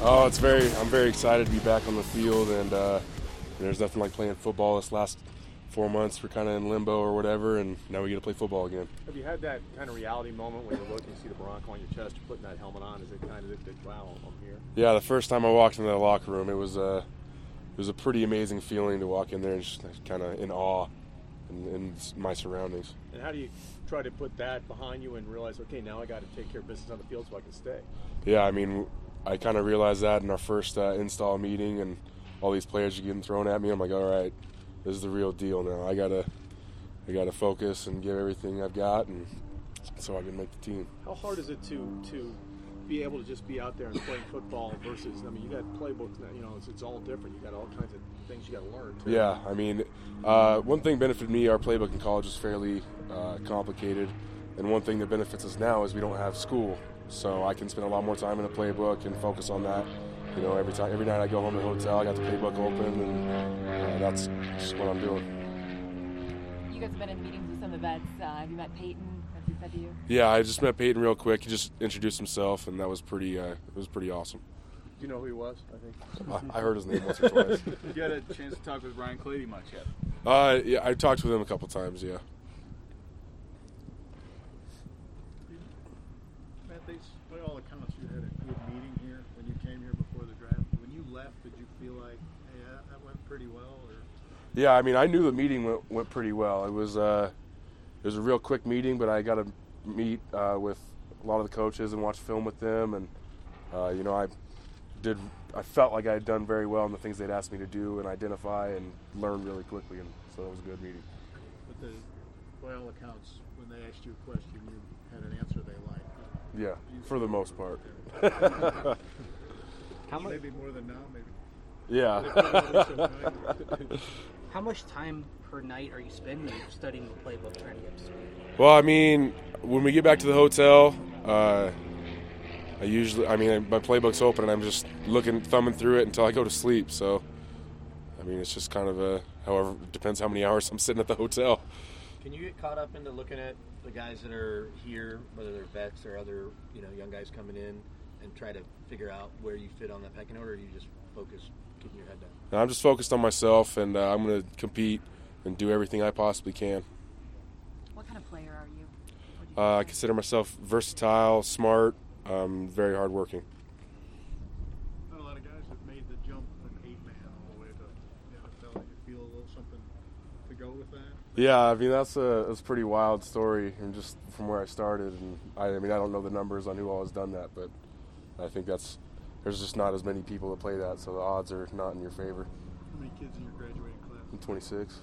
Oh, I'm very excited to be back on the field, and there's nothing like playing football. This last 4 months, we're kind of in limbo or whatever, and now we get to play football again. Have you had that kind of reality moment when you look and you see the Bronco on your chest, you're putting that helmet on? Is it kind of, wow, I'm here? Yeah, the first time I walked into that locker room, it was a pretty amazing feeling to walk in there and just kind of in awe in my surroundings. And how do you try to put that behind you and realize, okay, now I got to take care of business on the field so I can stay? Yeah, I mean, I kind of realized that in our first install meeting, and all these players are getting thrown at me. I'm like, all right, this is the real deal now. I gotta focus and give everything I've got, and so I can make the team. How hard is it to be able to just be out there and playing football versus, I mean, you got playbooks now, you know, it's all different. You got all kinds of things you got to learn too. Yeah, I mean, one thing benefited me, our playbook in college is fairly complicated, and one thing that benefits us now is we don't have school, so I can spend a lot more time in the playbook and focus on that. You know, every night I go home to the hotel, I got the playbook open, and that's just what I'm doing. You guys have been in meetings with some of the vets. Have you met Peyton? Has he said to you? Yeah, I just met Peyton real quick. He just introduced himself, and that was pretty awesome. Do you know who he was, I think? I heard his name once or twice. Did you had a chance to talk with Ryan Clady much yet? Yeah, I talked with him a couple times, yeah. Matt, by all accounts, you had a good meeting here when you came here before the draft. When you left, did you feel like, hey, that went pretty well? Or? Yeah, I mean, I knew the meeting went pretty well. It was a real quick meeting, but I got to meet with a lot of the coaches and watch film with them, and you know, I felt like I had done very well in the things they'd asked me to do and identify and learn really quickly, and so it was a good meeting. But by all accounts, when they asked you a question, you had an answer they liked. Yeah, for the most part. Maybe more than now, maybe. Yeah. How much time per night are you spending studying the playbook, trying to get to speed? Well, I mean, when we get back to the hotel, my playbook's open, and I'm just thumbing through it until I go to sleep. So, I mean, it's just kind of however, it depends how many hours I'm sitting at the hotel. Can you get caught up into looking at the guys that are here, whether they're vets or other, you know, young guys coming in, and try to figure out where you fit on that pecking order, or you just focus, keeping your head down? Now, I'm just focused on myself, and I'm going to compete and do everything I possibly can. What kind of player are you? I consider myself versatile, smart, very hardworking. Not a lot of guys have made the jump from 8-man all the way to the NFL. You feel a little something to go with that? Yeah, I mean, that's a pretty wild story, and just from where I started. And I don't know the numbers on who all has done that, but I think there's just not as many people that play that, so the odds are not in your favor. How many kids in your graduating class? I'm 26.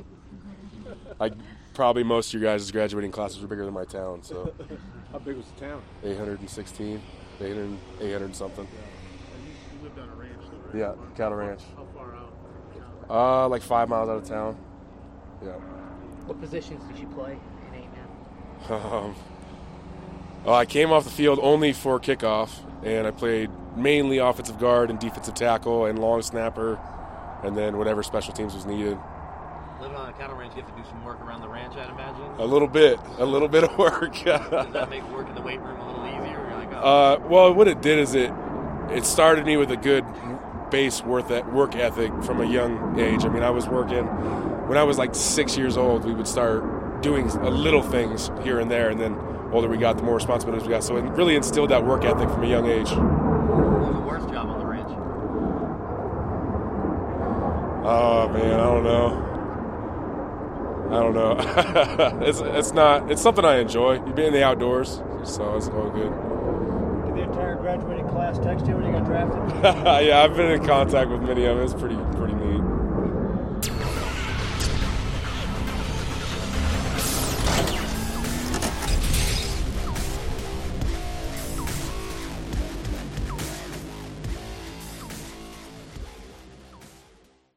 Probably most of your guys' graduating classes are bigger than my town. So How big was the town? 816, 800 something. And you lived on a ranch, though, right? Yeah, cattle ranch. How far out? Like 5 miles out of town. Yeah. What positions did you play in 8-man? Well, I came off the field only for kickoff, and I played mainly offensive guard and defensive tackle and long snapper, and then whatever special teams was needed. Living on a cattle ranch, you have to do some work around the ranch, I'd imagine? A little bit of work. Does that make work in the weight room a little easier? Or you're like, well, what it did is it started me with a good base work ethic from a young age. I mean, I was working when I was like 6 years old. We would start doing little things here and there, and then the older we got, the more responsibilities we got. So it really instilled that work ethic from a young age. what was the worst job on the ranch? Oh man, I don't know. It's something I enjoy. You be in the outdoors, so it's all good. Did the entire graduating class text you when you got drafted? Yeah, I've been in contact with many of them. It's pretty neat.